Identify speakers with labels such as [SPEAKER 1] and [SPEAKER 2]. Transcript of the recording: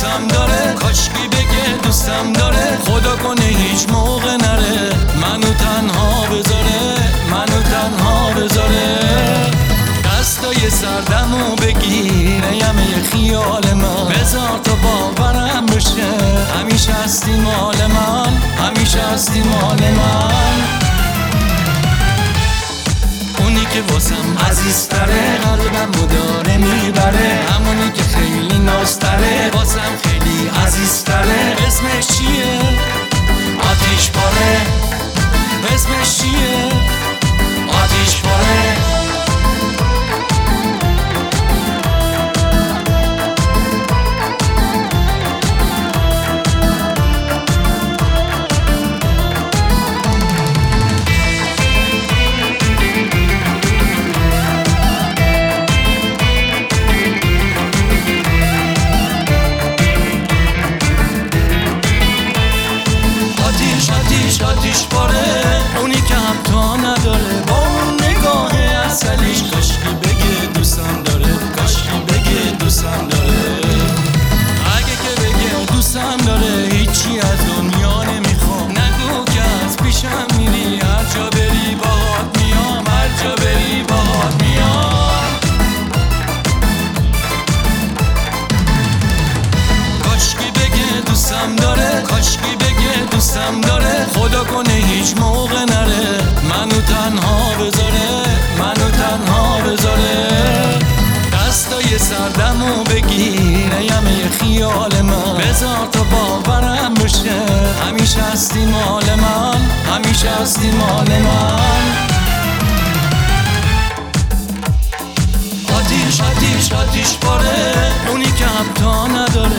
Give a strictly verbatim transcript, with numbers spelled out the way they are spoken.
[SPEAKER 1] دوستم داره، کاشکی بگه دوستم داره، خدا کنه هیچ موقع نره منو تنها بذاره، منو تنها بذاره. دستای سردمو بگیره یمه خیال من، بذار تا باورم بشه همیشه هستی مال من، همیشه هستی مال من. اونی که واسم عزیزتره، قلبمو داره میبره، همونی که خیلی نازتره، واسم خیلی عزیزتره. اسمش چیه؟ آتیش پاره. اسمش چیه؟ آتیش پاره. آتیش پاره، اونی که همتا نداره، با اون نگاه اصلیش، کاشکی بگه دوستم داره، کاشکی بگه دوستم داره. اگه که بگه دوستم داره هیچی از دنیا نمیخوام، نگو که از پیشم میری، هر جا بری باهات میام، هر جا بری باهات میام. کاشکی بگه دوستم داره، کاشکی بگه دوستم داره، خدا کنه هیچ موقع نره منو تنها بذاره، منو تنها بذاره. دستای سردمو بگیره یمه خیال من، بذار تا باورم بشه همیشه هستی مال من، همیشه هستی مال من. آتیش آتیش آتیش پاره، اونی که همتا نداره،